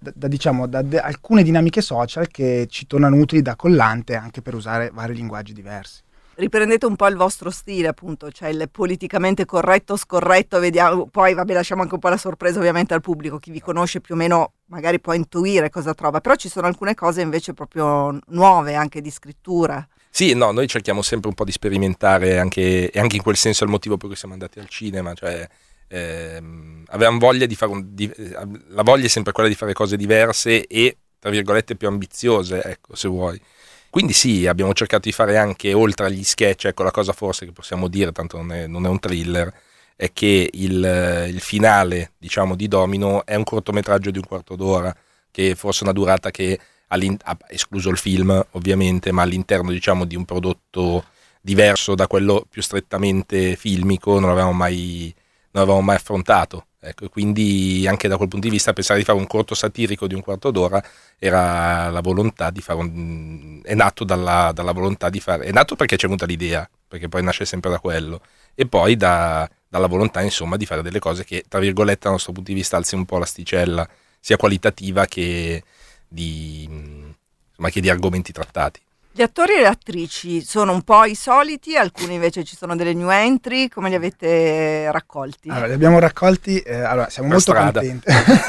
alcune dinamiche social che ci tornano utili da collante anche per usare vari linguaggi diversi. Riprendete un po' il vostro stile appunto, cioè il politicamente corretto, scorretto, vediamo, poi lasciamo anche un po' la sorpresa ovviamente al pubblico, chi vi conosce più o meno magari può intuire cosa trova, però ci sono alcune cose invece proprio nuove anche di scrittura. Sì, no, noi cerchiamo sempre un po' di sperimentare anche in quel senso è il motivo per cui siamo andati al cinema, cioè avevamo voglia di fare la voglia è sempre quella di fare cose diverse e tra virgolette più ambiziose, ecco, se vuoi. Quindi sì, abbiamo cercato di fare anche, oltre agli sketch, ecco la cosa forse che possiamo dire, tanto non è un thriller, è che il finale, diciamo, di Domino è un cortometraggio di un quarto d'ora, che forse una durata che, escluso il film ovviamente, ma all'interno diciamo di un prodotto diverso da quello più strettamente filmico non avevamo mai affrontato. Ecco, quindi anche da quel punto di vista pensare di fare un corto satirico di un quarto d'ora era la volontà di fare è nato dalla volontà di fare, è nato perché c'è venuta l'idea, perché poi nasce sempre da quello, e poi dalla volontà insomma di fare delle cose che tra virgolette dal nostro punto di vista alzi un po' l'asticella, sia qualitativa che di argomenti trattati. Gli attori e le attrici sono un po' i soliti, alcuni invece ci sono delle new entry, come li avete raccolti? Allora, li abbiamo raccolti, siamo molto contenti.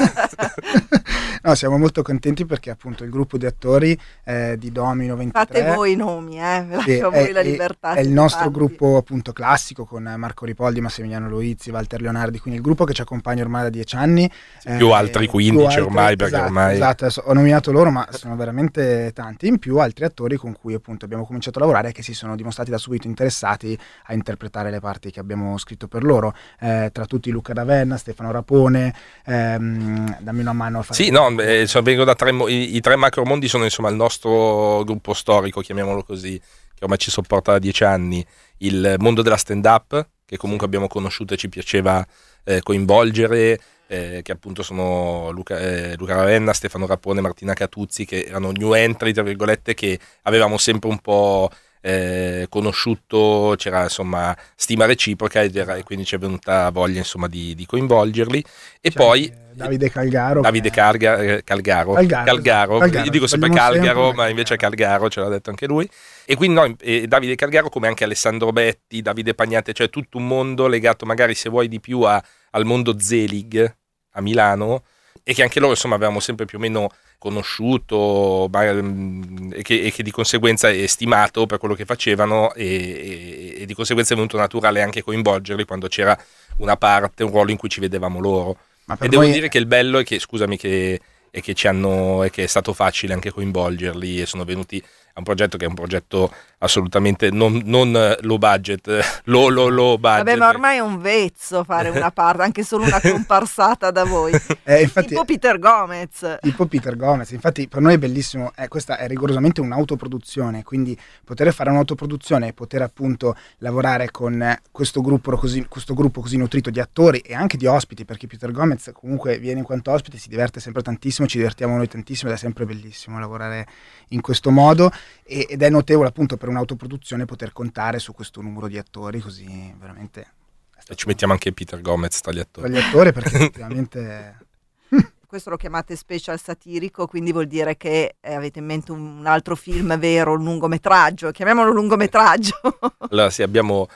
No, siamo molto contenti perché appunto il gruppo di attori di Domino 23 fate voi i nomi, lascio a voi la libertà. È il nostro gruppo appunto classico con Marco Ripoldi, Massimiliano Loizzi, Walter Leonardi, quindi il gruppo che ci accompagna ormai da 10 anni. Più altri 15 ormai, perché ormai... Esatto, ho nominato loro, ma sono veramente tanti. In più altri attori con cui appunto abbiamo cominciato a lavorare e che si sono dimostrati da subito interessati a interpretare le parti che abbiamo scritto per loro. Tra tutti Luca Ravenna, Stefano Rapone, dammi una mano a fare... Sì, no, vengo da i tre macromondi sono insomma il nostro gruppo storico, chiamiamolo così, che ormai ci sopporta da 10 anni, il mondo della stand-up, che comunque abbiamo conosciuto e ci piaceva coinvolgere, che appunto sono Luca Ravenna, Stefano Rapone, Martina Catuzzi, che erano new entry, tra virgolette, che avevamo sempre un po' conosciuto, c'era insomma stima reciproca e quindi ci è venuta voglia insomma di coinvolgerli. E poi Davide Calgaro, Calgaro. Io dico sempre Calgaro, ma invece è Calgaro, ce l'ha detto anche lui. E quindi Davide Calgaro, come anche Alessandro Betti, Davide Pagnate, cioè tutto un mondo legato magari, se vuoi, di più al mondo Zelig a Milano, e che anche loro insomma avevamo sempre più o meno conosciuto e che di conseguenza è stimato per quello che facevano, e di conseguenza è venuto naturale anche coinvolgerli quando c'era una parte, un ruolo in cui ci vedevamo loro. E devo dire che il bello è che, scusami, che è stato facile anche coinvolgerli, e sono venuti a un progetto che è un progetto assolutamente non low budget, low budget. Vabbè, ma ormai è un vezzo fare una parte, anche solo una comparsata da voi. Infatti, tipo Peter Gomez, infatti per noi è bellissimo, questa è rigorosamente un'autoproduzione, quindi poter fare un'autoproduzione e poter appunto lavorare con questo gruppo così nutrito di attori e anche di ospiti, perché Peter Gomez comunque viene in quanto ospite, si diverte sempre tantissimo, ci divertiamo noi tantissimo, ed è sempre bellissimo lavorare in questo modo, ed è notevole appunto per un'autoproduzione poter contare su questo numero di attori così veramente. E ci mettiamo anche Peter Gomez tra gli attori. Perché effettivamente questo lo chiamate special satirico, quindi vuol dire che avete in mente un altro film vero, un lungometraggio, chiamiamolo lungometraggio. Allora sì, abbiamo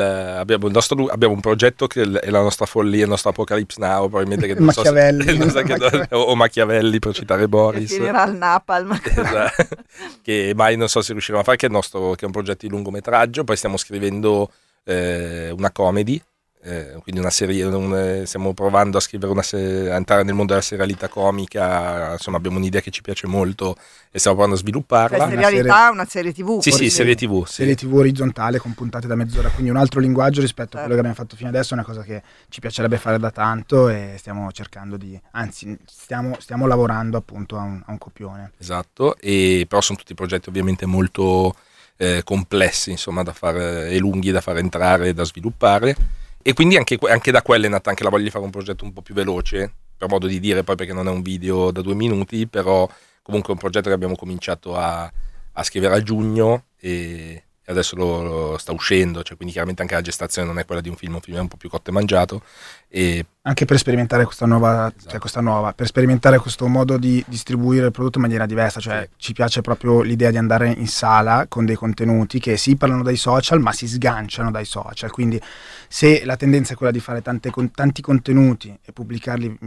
un progetto che è la nostra follia, il nostro Apocalypse Now, probabilmente, che Machiavelli. O Machiavelli, per citare Boris, che finirà al Napalm. Esatto. Che mai non so se riusciremo a fare, che è un progetto di lungometraggio. Poi stiamo scrivendo una comedy, quindi una serie, stiamo provando a scrivere a entrare nel mondo della serialità comica. Insomma, abbiamo un'idea che ci piace molto e stiamo provando a svilupparla. Una serie TV? Sì, serie TV. Serie TV orizzontale con puntate da mezz'ora, quindi un altro linguaggio rispetto a quello che abbiamo fatto fino adesso. È una cosa che ci piacerebbe fare da tanto, e stiamo cercando stiamo lavorando appunto a un copione. Esatto, però sono tutti progetti ovviamente molto complessi, insomma, da fare, e lunghi da far entrare e da sviluppare. E quindi anche da quella è nata anche la voglia di fare un progetto un po' più veloce, per modo di dire, poi perché non è un video da 2 minuti, però comunque è un progetto che abbiamo cominciato a scrivere a giugno, e adesso lo sta uscendo, cioè, quindi chiaramente anche la gestazione non è quella di un film è un po' più cotto e mangiato. E anche per sperimentare questa nuova, per sperimentare questo modo di distribuire il prodotto in maniera diversa, cioè ci piace proprio l'idea di andare in sala con dei contenuti che parlano dai social, ma si sganciano dai social, quindi se la tendenza è quella di fare tanti contenuti e pubblicarli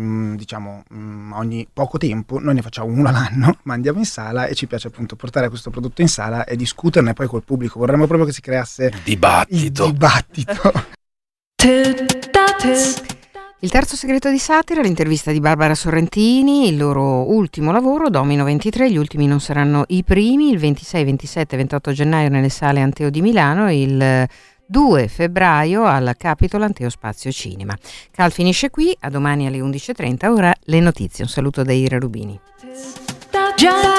ogni poco tempo, noi ne facciamo uno all'anno, ma andiamo in sala, e ci piace appunto portare questo prodotto in sala e discuterne poi col pubblico. Vorremmo proprio che si creasse il dibattito. Il terzo segreto di satira, l'intervista di Barbara Sorrentini, il loro ultimo lavoro, Domino 23, gli ultimi non saranno i primi, il 26, 27 e 28 gennaio nelle sale Anteo di Milano, e il 2 febbraio al Capitol Anteo Spazio Cinema. Cal finisce qui, a domani alle 11.30, ora le notizie. Un saluto da Ira Rubini.